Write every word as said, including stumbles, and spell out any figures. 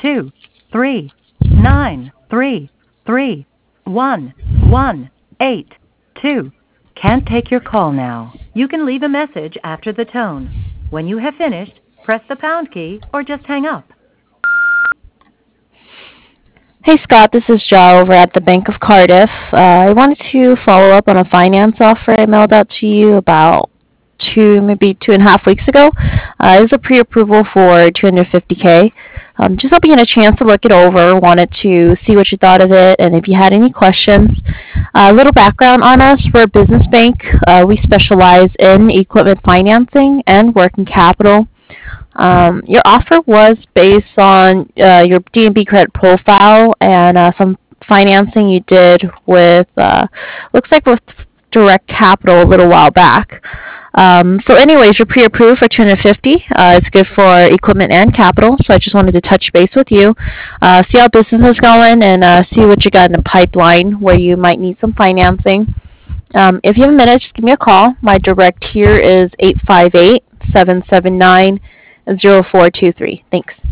two, three, nine, three, three, one, one, eight, two. Can't take your call now. You can leave a message after the tone. When you have finished, press the pound key or just hang up. Hey Scott, this is Joe over at the Bank of Cardiff. Uh, I wanted to follow up on a finance offer I mailed out to you about two, maybe two and a half weeks ago. Uh, it was a pre-approval for two hundred fifty K. Um, just hoping you had a chance to look it over. Wanted to see what you thought of it, and if you had any questions. A uh, little background on us: we're a business bank. Uh, we specialize in equipment financing and working capital. Um, your offer was based on uh, your D and B credit profile and uh, some financing you did with, uh, looks like with Direct Capital a little while back. Um, so anyways, you're pre-approved for two hundred fifty. Uh, it's good for equipment and capital, so I just wanted to touch base with you, uh, see how business is going, and uh, see what you got in the pipeline where you might need some financing. Um, if you have a minute, just give me a call. My direct here is eight five eight, seven seven nine, zero four two three. Thanks.